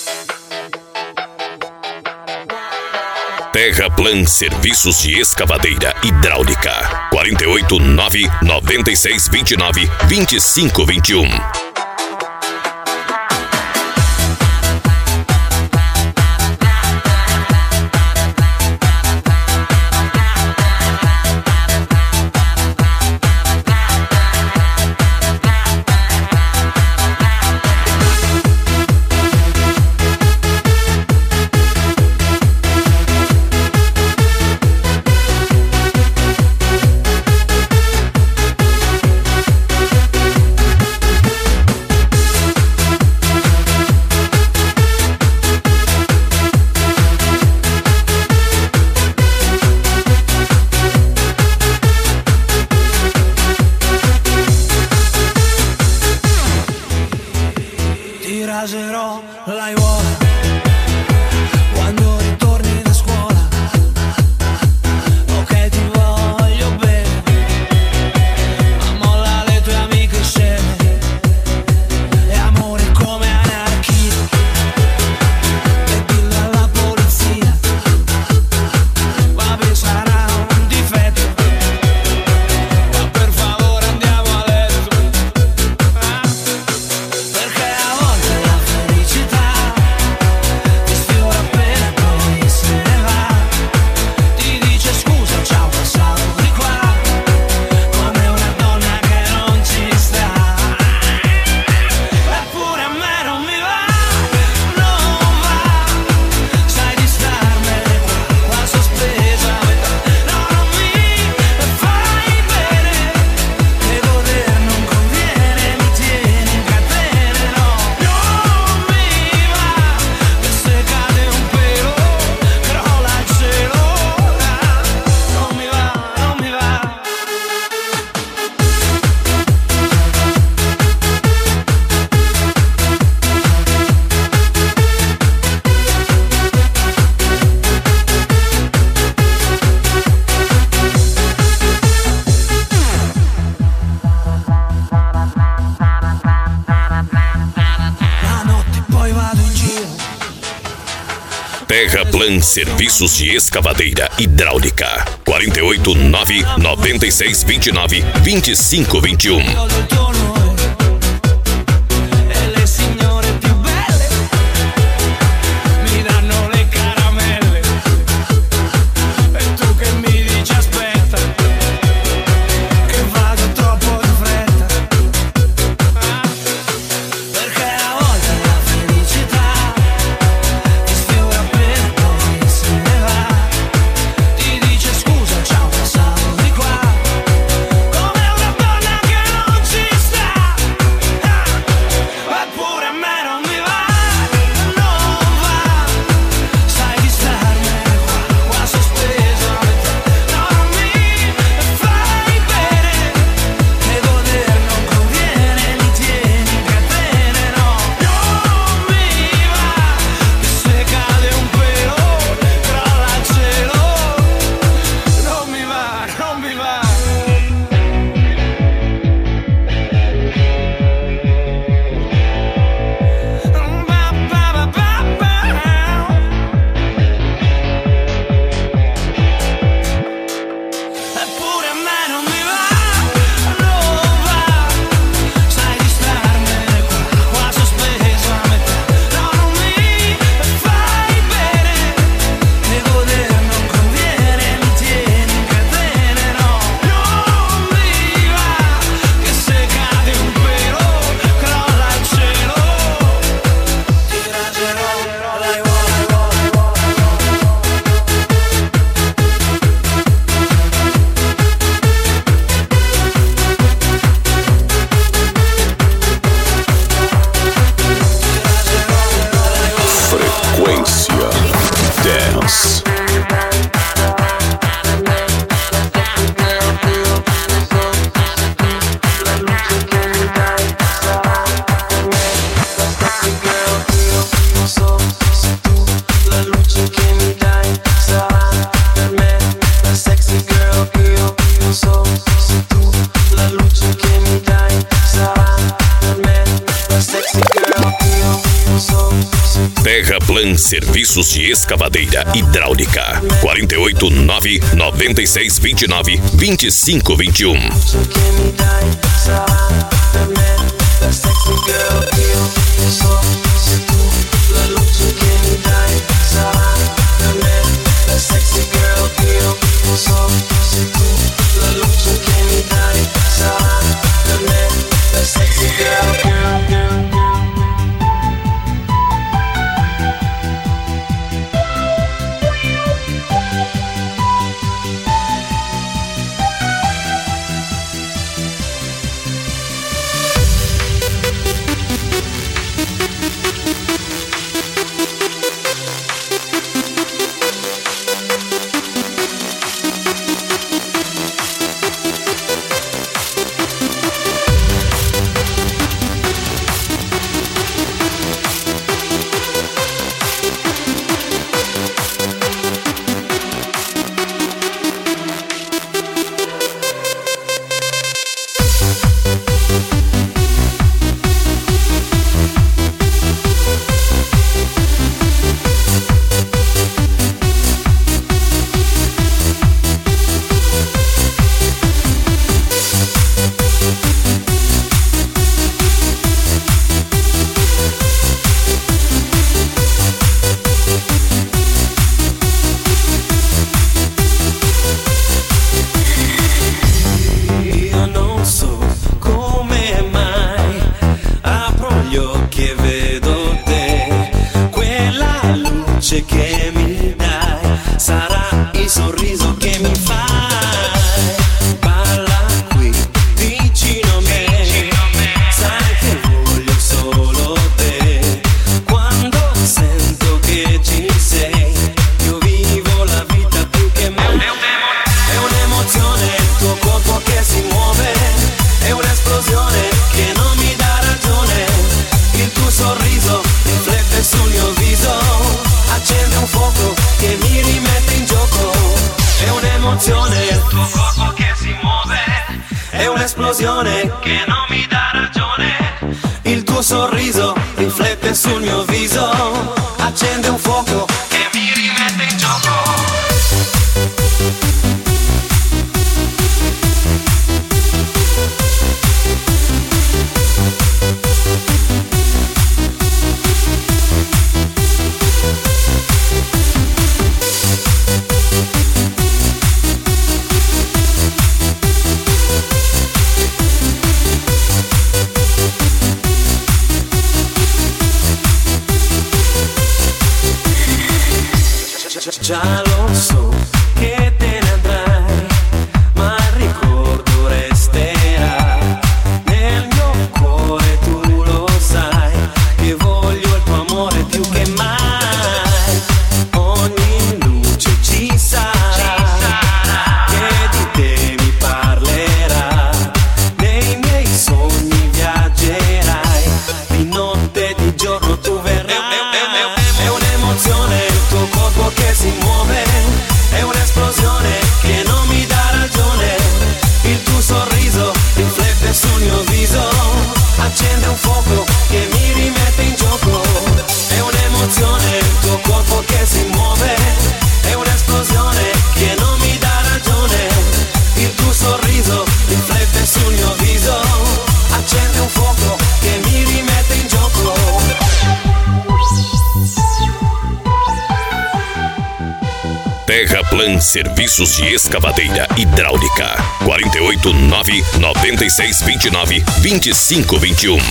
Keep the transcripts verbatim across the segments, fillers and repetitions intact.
Terraplan Serviços de Escavadeira Hidráulica. quatro oito nove, nove seis dois nove, dois cinco dois um. Ti raserò l'aiuola quando ritorni da scuola. Ok, ti voglio bene, ma molla le tue amiche sceme. E amore come anarchia, e dillo alla polizia. Vabbè, sarà un difetto, ma per favore andiamo a letto. Perché a volte la felicità ti sfiora appena poi se ne va. Ti dice scusa, ciao, passavo di qua, come una donna che non ci sta. Eppure a me non mi va, non va. Sai di starmene qua, qua sospesa a metà. No, non mi fai bene, che goder non conviene, mi tieni in catene. No, non mi va, che se cade un pelo crolla il cielo. Non mi va, non mi va. La notte poi vado in giro, Terraplan Serviços de Escavadeira Hidráulica. quatro oito nove, nove seis dois nove, dois cinco dois um. godo il tuo onore e le signore più belle mi danno le caramelle. E tu che mi dici aspetta, che vado troppo di fretta. Perché a volte la felicità ti sfiora appena poi se ne va. Ti dice scusa, ciao, passavo di qua, come una donna che non ci sta. Eppure a me non mi va, non va. Sai di starmene qua, qua sospesa a metà. No, non mi fai bene, che goder non conviene, mi tieni in catene. No, non mi va, che se cade un pelo crolla il cielo. Non mi va, non mi va. Eppure a me non mi va, non va. Sai di starmene qua, qua sospeso a metà. No, non mi fai bene, che goder non conviene, mi tieni in catene. No, non mi va, che se cade un pelo crolla il cielo. Ti raserò l'aiuola. Frequência Dance. La luce che mi dai sarà per me la sexy girl che io, io so. Se tu la luce che mi dai sarà per me la sexy girl che io, io so. Se Terraplan Serviços de Escavadeira Hidráulica. quatro oito nove, nove seis dois nove, dois cinco dois um. Che mi dai sarà il sorriso che mi fai. Balla qui vicino a me, sai che voglio solo te. Quando sento che ci sei, io vivo la vita più che mai. È un'emozione il tuo corpo che si muove, è un'esplosione che non mi dà ragione. Il tuo sorriso riflette sul mio viso, accende un fuoco che mi rimette in gioco. È un'emozione il tuo corpo che si muove, è un'esplosione che non mi dà ragione. Il tuo sorriso riflette sul mio viso, accende un fuoco che mi rimette in gioco. Già lo so che te ne andrai, ma il ricordo resterà nel mio cuore, tu lo sai, che voglio il tuo amore più che mai. Ogni luce ci sarà, che di te mi parlerà, nei miei sogni viaggerai, di notte e di giorno tu verrai. È un'emozione il tuo corpo che si muove, è un'esplosione che non mi dà ragione. Il tuo sorriso riflette sul mio viso, accende un fuoco che mi rimette in gioco. È un'emozione il tuo corpo che si muove, è un'esplosione che non mi dà ragione. Il tuo sorriso riflette sul mio viso, accende un fuoco che mi rimette in gioco. Terraplan Serviços de Escavadeira Hidráulica. quatro oito nove, nove seis dois nove, dois cinco dois um.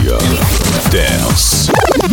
Dia dez.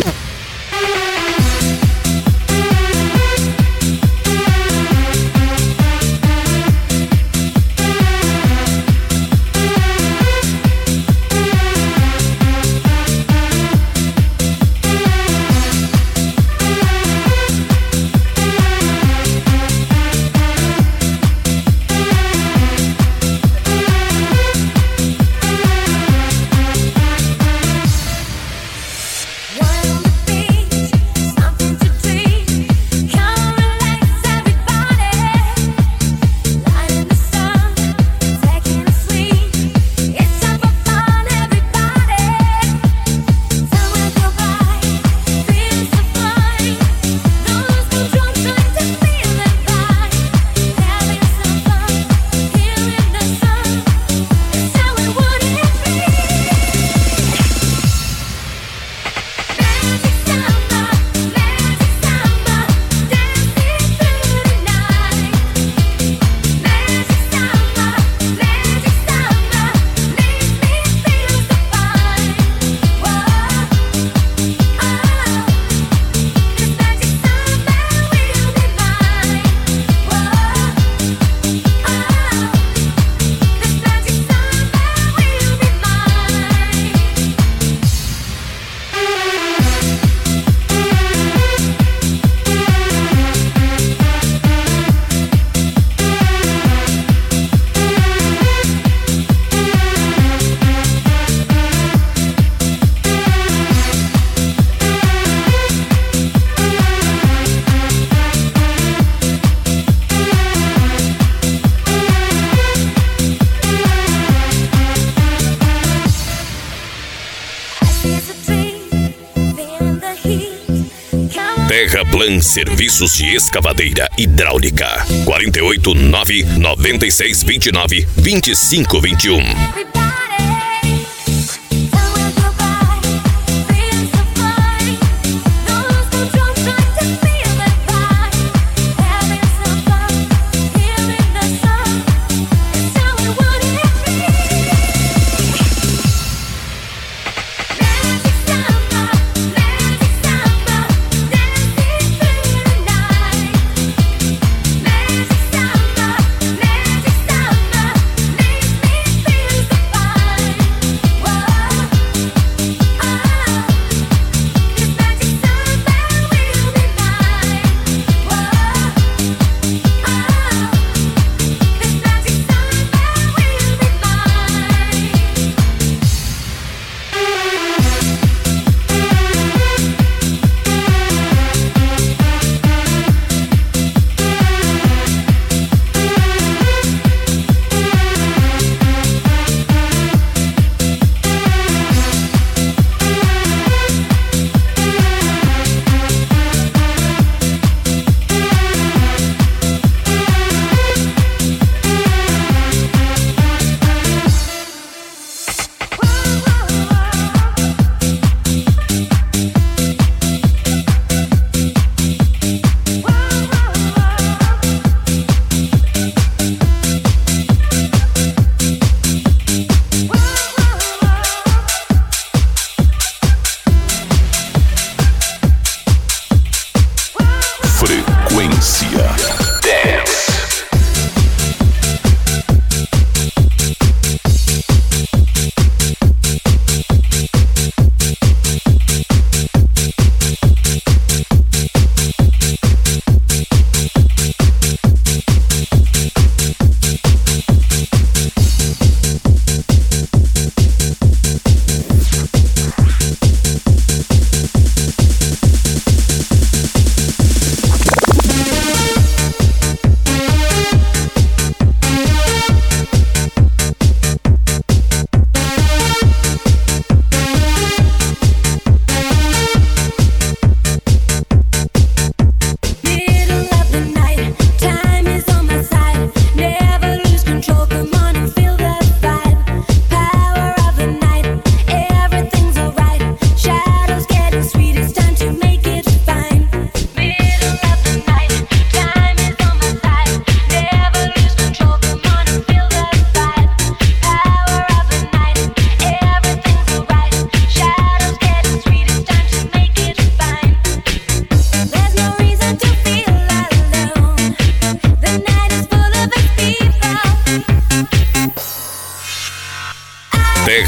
Terraplan Serviços de Escavadeira Hidráulica. quatro oito nove, nove seis dois nove, dois cinco dois um. Magic summer,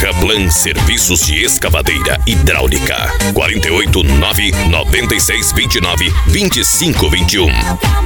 Terraplan Serviços de Escavadeira Hidráulica. quatro oito nove, nove seis dois nove, dois cinco dois um.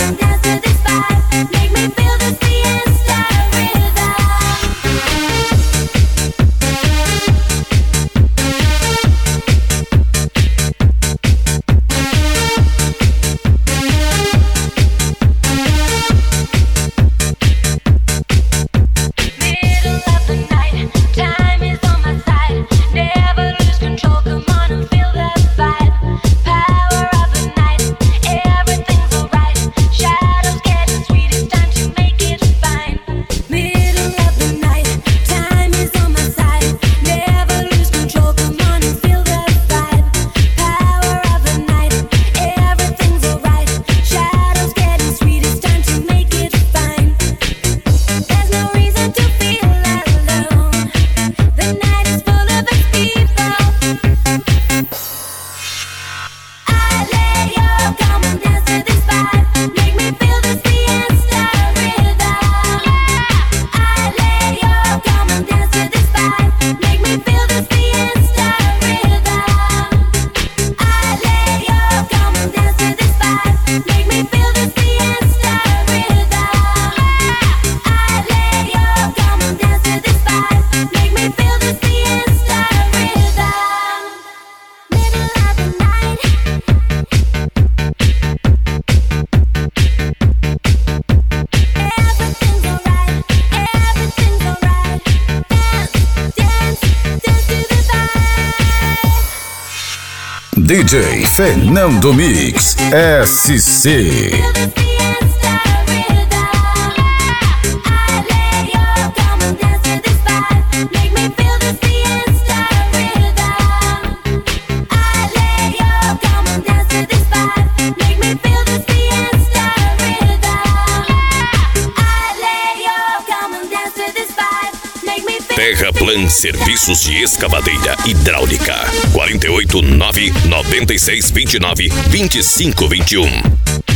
D J Fernando Mix S C. Terraplan Serviços de Escavadeira Hidráulica. quatro oito nove, nove seis dois nove, dois cinco dois um.